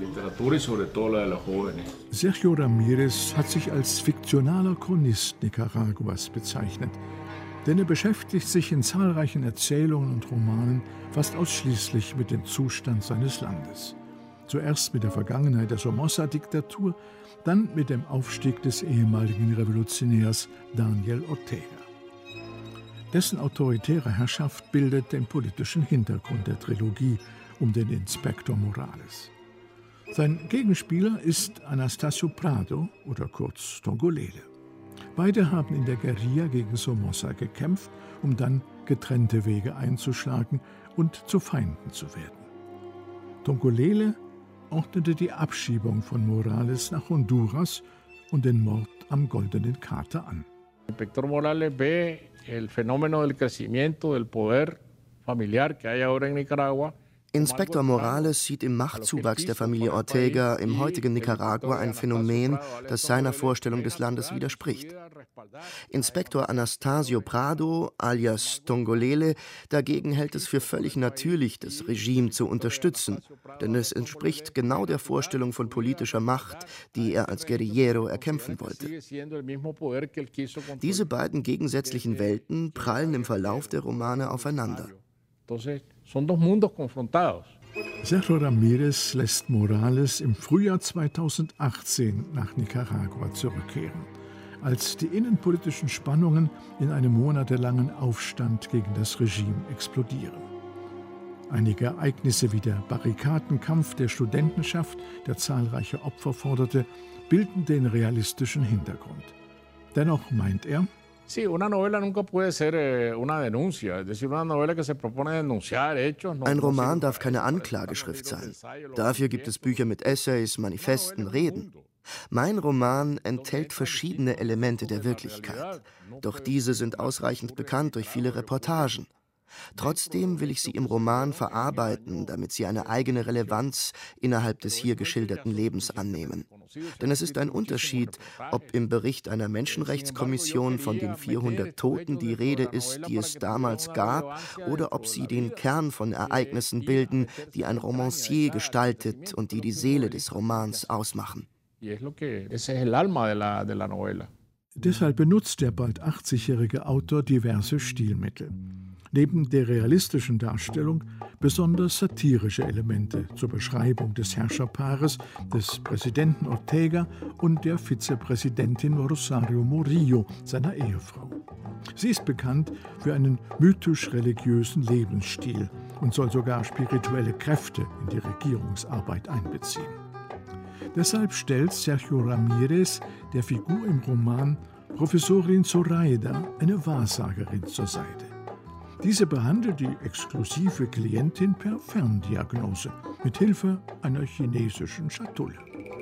Sergio Ramírez hat sich als fiktionaler Chronist Nicaraguas bezeichnet, denn er beschäftigt sich in zahlreichen Erzählungen und Romanen fast ausschließlich mit dem Zustand seines Landes. Zuerst mit der Vergangenheit der Somoza-Diktatur, dann mit dem Aufstieg des ehemaligen Revolutionärs Daniel Ortega. Dessen autoritäre Herrschaft bildet den politischen Hintergrund der Trilogie um den Inspektor Morales. Sein Gegenspieler ist Anastasio Prado oder kurz Tongolele. Beide haben in der Guerilla gegen Somoza gekämpft, um dann getrennte Wege einzuschlagen und zu Feinden zu werden. Tongolele ordnete die Abschiebung von Morales nach Honduras und den Mord am Goldenen Kater an. Inspector Morales ve el fenómeno del crecimiento del poder familiar que hay ahora en Nicaragua. Inspektor Morales sieht im Machtzuwachs der Familie Ortega im heutigen Nicaragua ein Phänomen, das seiner Vorstellung des Landes widerspricht. Inspektor Anastasio Prado, alias Tongolele, dagegen hält es für völlig natürlich, das Regime zu unterstützen, denn es entspricht genau der Vorstellung von politischer Macht, die er als Guerillero erkämpfen wollte. Diese beiden gegensätzlichen Welten prallen im Verlauf der Romane aufeinander. Sergio Ramírez lässt Morales im Frühjahr zweitausendachtzehn nach Nicaragua zurückkehren, als die innenpolitischen Spannungen in einem monatelangen Aufstand gegen das Regime explodieren. Einige Ereignisse wie der Barrikadenkampf der Studentenschaft, der zahlreiche Opfer forderte, bilden den realistischen Hintergrund. Dennoch meint er, Sí, una novela nunca puede ser una denuncia, es decir, una novela que se propone denunciar hechos. Ein Roman darf keine Anklageschrift sein. Dafür gibt es Bücher mit Essays, Manifesten, Reden. Mein Roman enthält verschiedene Elemente der Wirklichkeit, doch diese sind ausreichend bekannt durch viele Reportagen. Trotzdem will ich sie im Roman verarbeiten, damit sie eine eigene Relevanz innerhalb des hier geschilderten Lebens annehmen. Denn es ist ein Unterschied, ob im Bericht einer Menschenrechtskommission von den vierhundert Toten die Rede ist, die es damals gab, oder ob sie den Kern von Ereignissen bilden, die ein Romancier gestaltet und die die Seele des Romans ausmachen. Deshalb benutzt der bald achtzigjährige Autor diverse Stilmittel. Neben der realistischen Darstellung besonders satirische Elemente zur Beschreibung des Herrscherpaares des Präsidenten Ortega und der Vizepräsidentin Rosario Murillo, seiner Ehefrau. Sie ist bekannt für einen mythisch-religiösen Lebensstil und soll sogar spirituelle Kräfte in die Regierungsarbeit einbeziehen. Deshalb stellt Sergio Ramírez der Figur im Roman Professorin Zoraida, eine Wahrsagerin, zur Seite. Diese behandelt die exklusive Klientin per Ferndiagnose mit Hilfe einer chinesischen Schatulle.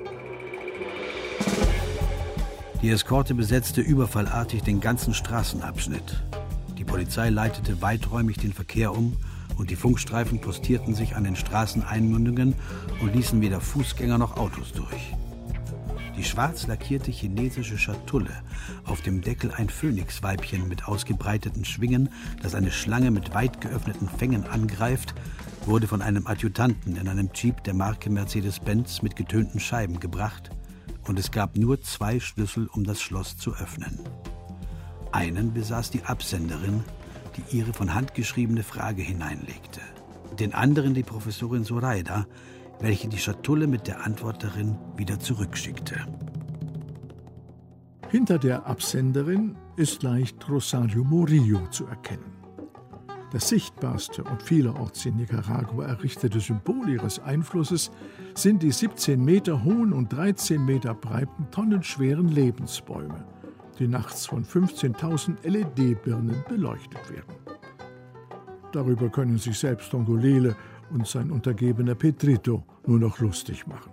Die Eskorte besetzte überfallartig den ganzen Straßenabschnitt. Die Polizei leitete weiträumig den Verkehr um und die Funkstreifen postierten sich an den Straßeneinmündungen und ließen weder Fußgänger noch Autos durch. Die schwarz lackierte chinesische Schatulle, auf dem Deckel ein Phönixweibchen mit ausgebreiteten Schwingen, das eine Schlange mit weit geöffneten Fängen angreift, wurde von einem Adjutanten in einem Jeep der Marke Mercedes-Benz mit getönten Scheiben gebracht und es gab nur zwei Schlüssel, um das Schloss zu öffnen. Einen besaß die Absenderin, die ihre von Hand geschriebene Frage hineinlegte. Den anderen die Professorin Zoraida, welche die Schatulle mit der Antwort darin wieder zurückschickte. Hinter der Absenderin ist leicht Rosario Murillo zu erkennen. Das sichtbarste und vielerorts in Nicaragua errichtete Symbol ihres Einflusses sind die siebzehn Meter hohen und dreizehn Meter breiten, tonnenschweren Lebensbäume, die nachts von fünfzehntausend L E D-Birnen beleuchtet werden. Darüber können sich selbst Tongolele und sein Untergebener Pedrito nur noch lustig machen.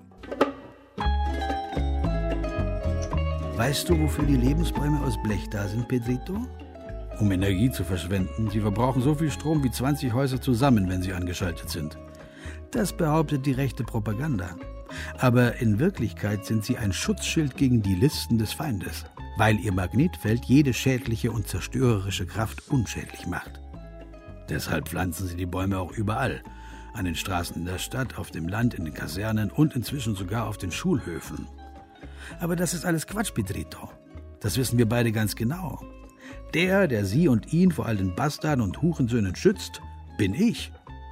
Weißt du, wofür die Lebensbäume aus Blech da sind, Pedrito? Um Energie zu verschwenden. Sie verbrauchen so viel Strom wie zwanzig Häuser zusammen, wenn sie angeschaltet sind. Das behauptet die rechte Propaganda. Aber in Wirklichkeit sind sie ein Schutzschild gegen die Listen des Feindes, weil ihr Magnetfeld jede schädliche und zerstörerische Kraft unschädlich macht. Deshalb pflanzen sie die Bäume auch überall. An den Straßen in der Stadt, auf dem Land, in den Kasernen und inzwischen sogar auf den Schulhöfen. Aber das ist alles Quatsch, Pedrito. Das wissen wir beide ganz genau. Der, der sie und ihn vor all den Bastarden und Hurensöhnen schützt, bin ich.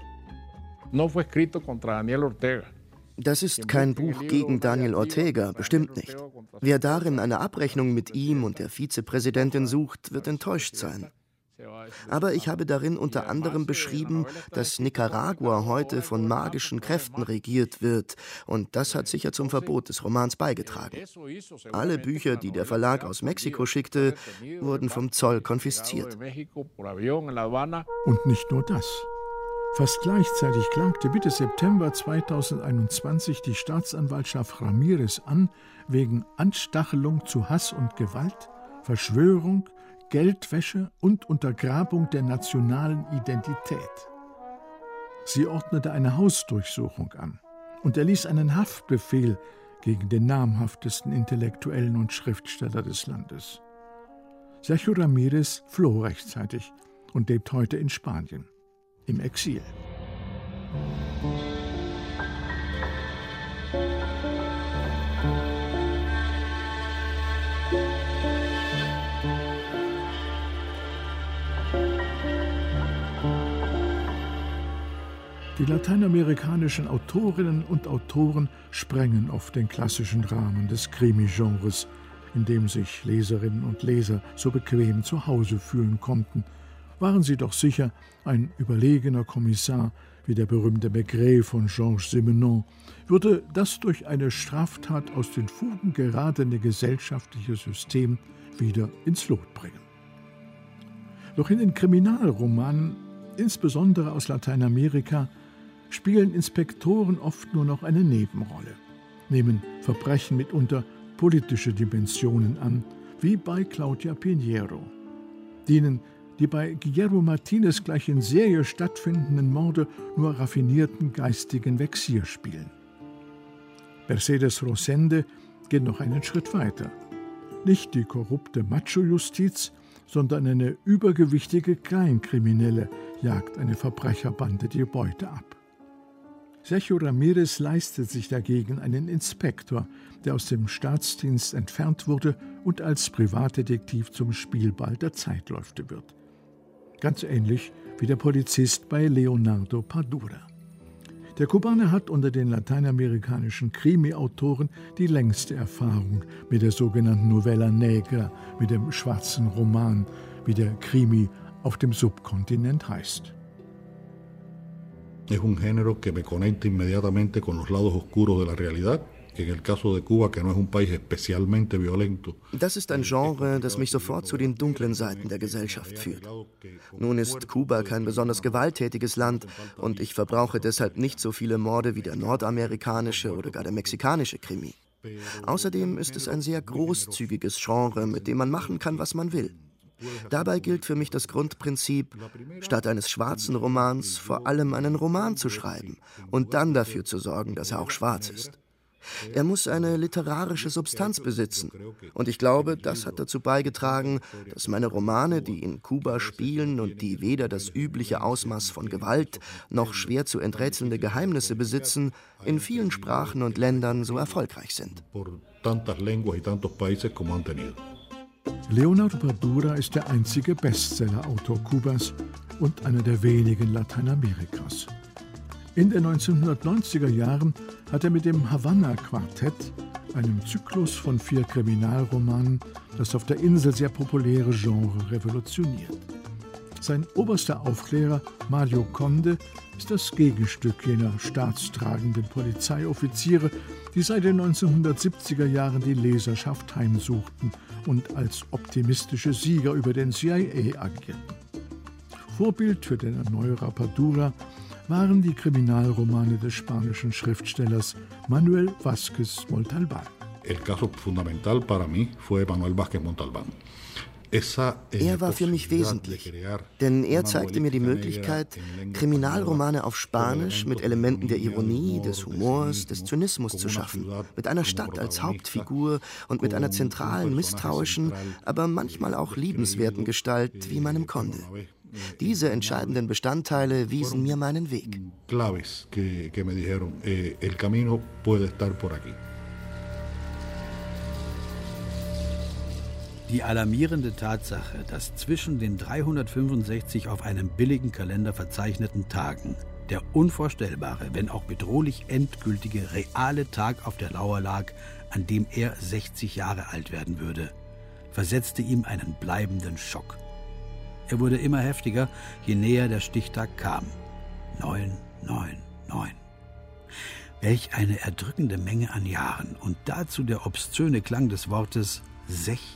Das ist kein Buch gegen Daniel Ortega, bestimmt nicht. Wer darin eine Abrechnung mit ihm und der Vizepräsidentin sucht, wird enttäuscht sein. Aber ich habe darin unter anderem beschrieben, dass Nicaragua heute von magischen Kräften regiert wird, und das hat sicher zum Verbot des Romans beigetragen. Alle Bücher, die der Verlag aus Mexiko schickte, wurden vom Zoll konfisziert. Und nicht nur das. Fast gleichzeitig klagte Mitte September zweitausendeinundzwanzig die Staatsanwaltschaft Ramirez an, wegen Anstachelung zu Hass und Gewalt, Verschwörung, Geldwäsche und Untergrabung der nationalen Identität. Sie ordnete eine Hausdurchsuchung an und erließ einen Haftbefehl gegen den namhaftesten Intellektuellen und Schriftsteller des Landes. Sergio Ramirez floh rechtzeitig und lebt heute in Spanien, im Exil. Die lateinamerikanischen Autorinnen und Autoren sprengen oft den klassischen Rahmen des Krimi-Genres, in dem sich Leserinnen und Leser so bequem zu Hause fühlen konnten. Waren sie doch sicher, ein überlegener Kommissar wie der berühmte Maigret von Georges Simenon würde das durch eine Straftat aus den Fugen geratene gesellschaftliche System wieder ins Lot bringen. Doch in den Kriminalromanen, insbesondere aus Lateinamerika, spielen Inspektoren oft nur noch eine Nebenrolle, nehmen Verbrechen mitunter politische Dimensionen an, wie bei Claudia Pinheiro, dienen die bei Guillermo Martinez gleich in Serie stattfindenden Morde nur raffinierten geistigen Vexierspielen. Mercedes Rosende geht noch einen Schritt weiter. Nicht die korrupte Macho-Justiz, sondern eine übergewichtige Kleinkriminelle jagt eine Verbrecherbande die Beute ab. Sergio Ramirez leistet sich dagegen einen Inspektor, der aus dem Staatsdienst entfernt wurde und als Privatdetektiv zum Spielball der Zeitläufte wird. Ganz ähnlich wie der Polizist bei Leonardo Padura. Der Kubaner hat unter den lateinamerikanischen Krimi-Autoren die längste Erfahrung mit der sogenannten Novela Negra, mit dem schwarzen Roman, wie der Krimi auf dem Subkontinent heißt. Es un género que me conecta inmediatamente con los lados oscuros de la realidad, que en el caso de Cuba, que no es un país especialmente violento. Das ist ein Genre, das mich sofort zu den dunklen Seiten der Gesellschaft führt. Nun ist Kuba kein besonders gewalttätiges Land und ich verbrauche deshalb nicht so viele Morde wie der nordamerikanische oder gar der mexikanische Krimi. Außerdem ist es ein sehr großzügiges Genre, mit dem man machen kann, was man will. Dabei gilt für mich das Grundprinzip, statt eines schwarzen Romans vor allem einen Roman zu schreiben und dann dafür zu sorgen, dass er auch schwarz ist. Er muss eine literarische Substanz besitzen. Und ich glaube, das hat dazu beigetragen, dass meine Romane, die in Kuba spielen und die weder das übliche Ausmaß von Gewalt noch schwer zu enträtselnde Geheimnisse besitzen, in vielen Sprachen und Ländern so erfolgreich sind. Leonardo Padura ist der einzige Bestseller-Autor Kubas und einer der wenigen Lateinamerikas. In den neunzehnhundertneunziger Jahren hat er mit dem Havanna-Quartett einem Zyklus von vier Kriminalromanen, das auf der Insel sehr populäre Genre revolutioniert. Sein oberster Aufklärer, Mario Conde, ist das Gegenstück jener staatstragenden Polizeioffiziere, die seit den neunzehnhundertsiebziger Jahren die Leserschaft heimsuchten und als optimistische Sieger über den C I A agierten. Vorbild für den Erneuerer Padura waren die Kriminalromane des spanischen Schriftstellers Manuel Vázquez Montalbán. El caso fundamental para mí fue Manuel Vázquez Montalbán. Er war für mich wesentlich, denn er zeigte mir die Möglichkeit, Kriminalromane auf Spanisch mit Elementen der Ironie, des Humors, des Zynismus zu schaffen, mit einer Stadt als Hauptfigur und mit einer zentralen, misstrauischen, aber manchmal auch liebenswerten Gestalt wie meinem Conde. Diese entscheidenden Bestandteile wiesen mir meinen Weg. Claves que, que me dijeron, eh, el camino puede estar por aquí. Die alarmierende Tatsache, dass zwischen den dreihundertfünfundsechzig auf einem billigen Kalender verzeichneten Tagen der unvorstellbare, wenn auch bedrohlich endgültige, reale Tag auf der Lauer lag, an dem er sechzig Jahre alt werden würde, versetzte ihm einen bleibenden Schock. Er wurde immer heftiger, je näher der Stichtag kam. Neun, neun, neun. Welch eine erdrückende Menge an Jahren und dazu der obszöne Klang des Wortes sechzig.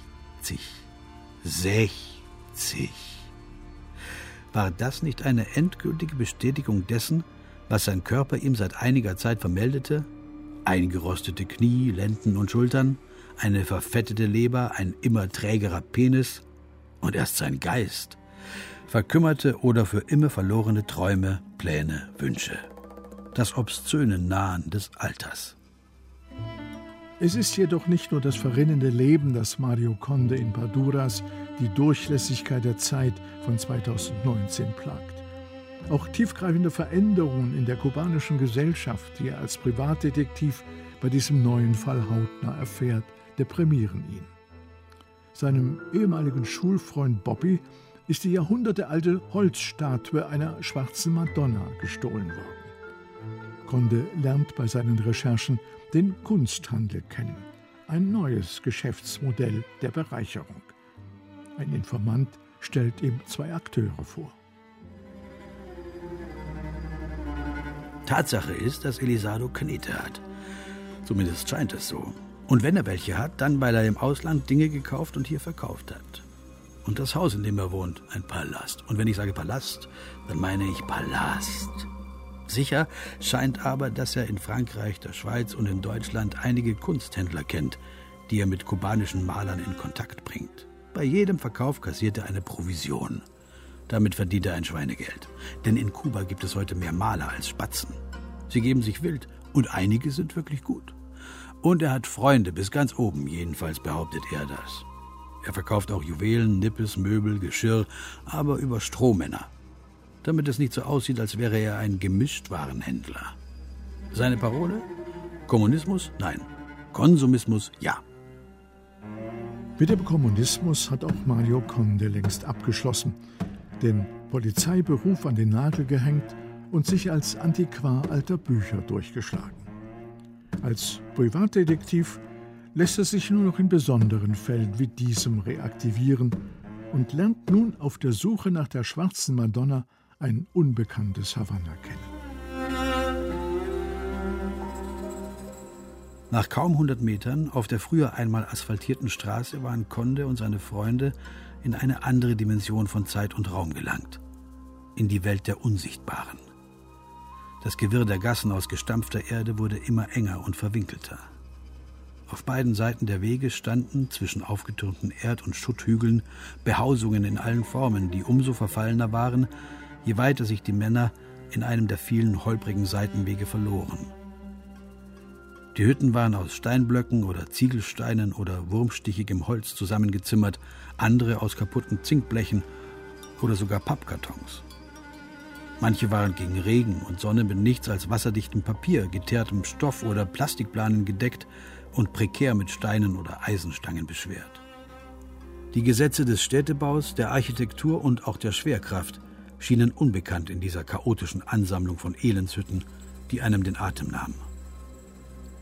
Sechzig. War das nicht eine endgültige Bestätigung dessen, was sein Körper ihm seit einiger Zeit vermeldete? Eingerostete Knie, Lenden und Schultern, eine verfettete Leber, ein immer trägerer Penis und erst sein Geist. Verkümmerte oder für immer verlorene Träume, Pläne, Wünsche. Das obszöne Nahen des Alters. Es ist jedoch nicht nur das verrinnende Leben, das Mario Conde in Paduras die Durchlässigkeit der Zeit von zweitausendneunzehn plagt. Auch tiefgreifende Veränderungen in der kubanischen Gesellschaft, die er als Privatdetektiv bei diesem neuen Fall hautnah erfährt, deprimieren ihn. Seinem ehemaligen Schulfreund Bobby ist die jahrhundertealte Holzstatue einer schwarzen Madonna gestohlen worden. Conde lernt bei seinen Recherchen den Kunsthandel kennen, ein neues Geschäftsmodell der Bereicherung. Ein Informant stellt ihm zwei Akteure vor. Tatsache ist, dass Elisardo Knete hat. Zumindest scheint es so. Und wenn er welche hat, dann weil er im Ausland Dinge gekauft und hier verkauft hat. Und das Haus, in dem er wohnt, ein Palast. Und wenn ich sage Palast, dann meine ich Palast. Sicher scheint aber, dass er in Frankreich, der Schweiz und in Deutschland einige Kunsthändler kennt, die er mit kubanischen Malern in Kontakt bringt. Bei jedem Verkauf kassiert er eine Provision. Damit verdient er ein Schweinegeld. Denn in Kuba gibt es heute mehr Maler als Spatzen. Sie geben sich wild und einige sind wirklich gut. Und er hat Freunde bis ganz oben, jedenfalls behauptet er das. Er verkauft auch Juwelen, Nippes, Möbel, Geschirr, aber über Strohmänner. Damit es nicht so aussieht, als wäre er ein Gemischtwarenhändler. Seine Parole? Kommunismus? Nein. Konsumismus? Ja. Mit dem Kommunismus hat auch Mario Conde längst abgeschlossen, den Polizeiberuf an den Nagel gehängt und sich als Antiquar alter Bücher durchgeschlagen. Als Privatdetektiv lässt er sich nur noch in besonderen Fällen wie diesem reaktivieren und lernt nun auf der Suche nach der schwarzen Madonna ein unbekanntes Havanna kennen. Nach kaum hundert Metern auf der früher einmal asphaltierten Straße waren Conde und seine Freunde in eine andere Dimension von Zeit und Raum gelangt. In die Welt der Unsichtbaren. Das Gewirr der Gassen aus gestampfter Erde wurde immer enger und verwinkelter. Auf beiden Seiten der Wege standen, zwischen aufgetürmten Erd- und Schutthügeln, Behausungen in allen Formen, die umso verfallener waren, je weiter sich die Männer in einem der vielen holprigen Seitenwege verloren. Die Hütten waren aus Steinblöcken oder Ziegelsteinen oder wurmstichigem Holz zusammengezimmert, andere aus kaputten Zinkblechen oder sogar Pappkartons. Manche waren gegen Regen und Sonne mit nichts als wasserdichtem Papier, geteertem Stoff oder Plastikplanen gedeckt und prekär mit Steinen oder Eisenstangen beschwert. Die Gesetze des Städtebaus, der Architektur und auch der Schwerkraft schienen unbekannt in dieser chaotischen Ansammlung von Elendshütten, die einem den Atem nahm.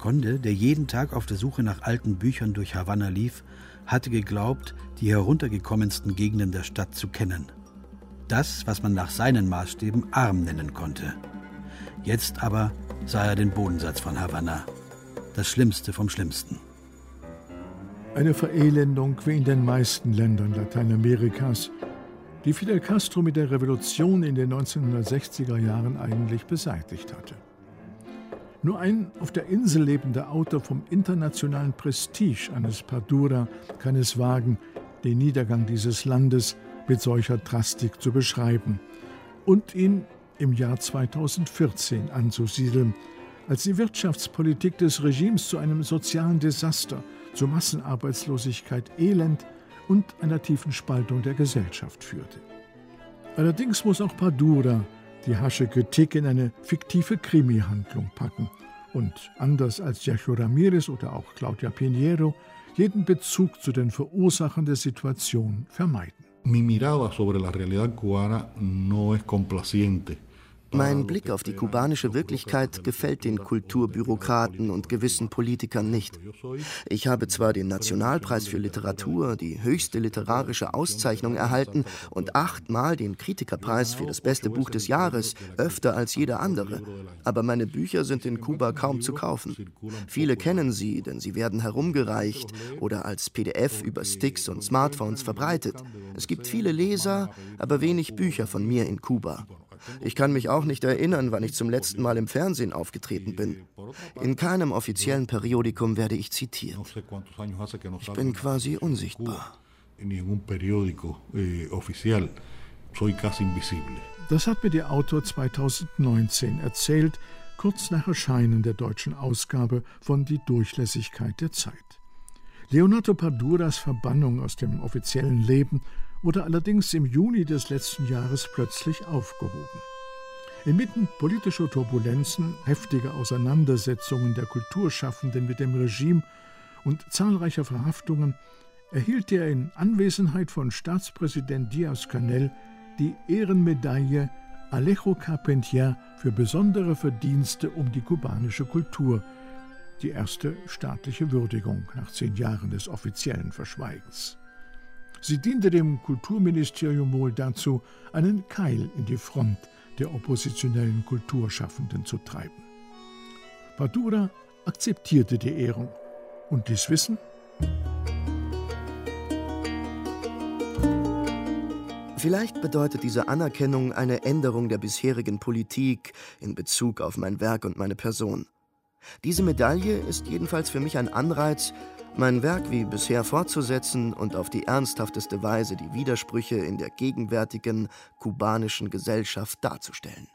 Conde, der jeden Tag auf der Suche nach alten Büchern durch Havanna lief, hatte geglaubt, die heruntergekommensten Gegenden der Stadt zu kennen. Das, was man nach seinen Maßstäben arm nennen konnte. Jetzt aber sah er den Bodensatz von Havanna. Das Schlimmste vom Schlimmsten. Eine Verelendung wie in den meisten Ländern Lateinamerikas, die Fidel Castro mit der Revolution in den neunzehnhundertsechziger Jahren eigentlich beseitigt hatte. Nur ein auf der Insel lebender Autor vom internationalen Prestige eines Padura kann es wagen, den Niedergang dieses Landes mit solcher Drastik zu beschreiben und ihn im Jahr zweitausendvierzehn anzusiedeln, als die Wirtschaftspolitik des Regimes zu einem sozialen Desaster, zu Massenarbeitslosigkeit, Elend und einer tiefen Spaltung der Gesellschaft führte. Allerdings muss auch Padura die harsche Kritik in eine fiktive Krimi-Handlung packen und, anders als Sergio Ramírez oder auch Claudia Pinheiro, jeden Bezug zu den Verursachern der Situation vermeiden. Mi mirada sobre la realidad cubana no es complaciente. Mein Blick auf die kubanische Wirklichkeit gefällt den Kulturbürokraten und gewissen Politikern nicht. Ich habe zwar den Nationalpreis für Literatur, die höchste literarische Auszeichnung erhalten und achtmal den Kritikerpreis für das beste Buch des Jahres, öfter als jeder andere, aber meine Bücher sind in Kuba kaum zu kaufen. Viele kennen sie, denn sie werden herumgereicht oder als P D F über Sticks und Smartphones verbreitet. Es gibt viele Leser, aber wenig Bücher von mir in Kuba. Ich kann mich auch nicht erinnern, wann ich zum letzten Mal im Fernsehen aufgetreten bin. In keinem offiziellen Periodikum werde ich zitiert. Ich bin quasi unsichtbar. Das hat mir der Autor zweitausendneunzehn erzählt, kurz nach Erscheinen der deutschen Ausgabe von Die Durchlässigkeit der Zeit. Leonardo Paduras Verbannung aus dem offiziellen Leben wurde allerdings im Juni des letzten Jahres plötzlich aufgehoben. Inmitten politischer Turbulenzen, heftiger Auseinandersetzungen der Kulturschaffenden mit dem Regime und zahlreicher Verhaftungen erhielt er in Anwesenheit von Staatspräsident Díaz-Canel die Ehrenmedaille Alejo Carpentier für besondere Verdienste um die kubanische Kultur, die erste staatliche Würdigung nach zehn Jahren des offiziellen Verschweigens. Sie diente dem Kulturministerium wohl dazu, einen Keil in die Front der oppositionellen Kulturschaffenden zu treiben. Padura akzeptierte die Ehrung und ließ wissen: Vielleicht bedeutet diese Anerkennung eine Änderung der bisherigen Politik in Bezug auf mein Werk und meine Person. Diese Medaille ist jedenfalls für mich ein Anreiz, mein Werk wie bisher fortzusetzen und auf die ernsthafteste Weise die Widersprüche in der gegenwärtigen kubanischen Gesellschaft darzustellen.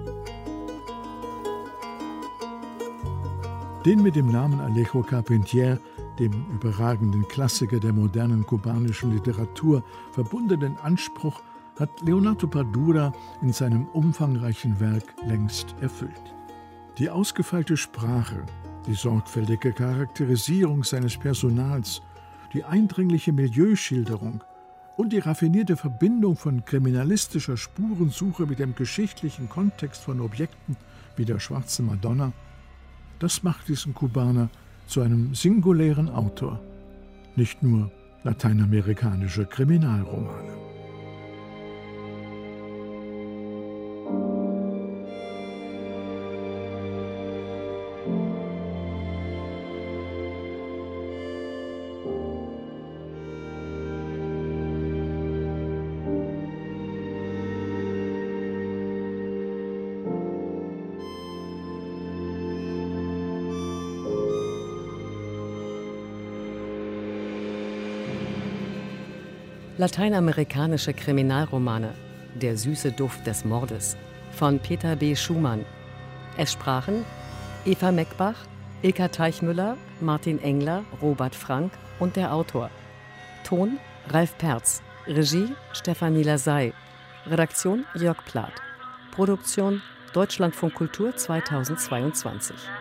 Den mit dem Namen Alejo Carpentier, dem überragenden Klassiker der modernen kubanischen Literatur, verbundenen Anspruch hat Leonardo Padura in seinem umfangreichen Werk längst erfüllt. Die ausgefeilte Sprache, die sorgfältige Charakterisierung seines Personals, die eindringliche Milieuschilderung und die raffinierte Verbindung von kriminalistischer Spurensuche mit dem geschichtlichen Kontext von Objekten wie der Schwarzen Madonna, das macht diesen Kubaner zu einem singulären Autor, nicht nur lateinamerikanische Kriminalromane. Lateinamerikanische Kriminalromane. Der süße Duft des Mordes von Peter B. Schumann. Es sprachen Eva Meckbach, Ilka Teichmüller, Martin Engler, Robert Frank und der Autor. Ton Ralf Perz. Regie Stefanie Lasey. Redaktion Jörg Plath. Produktion Deutschlandfunk Kultur zweitausendzweiundzwanzig.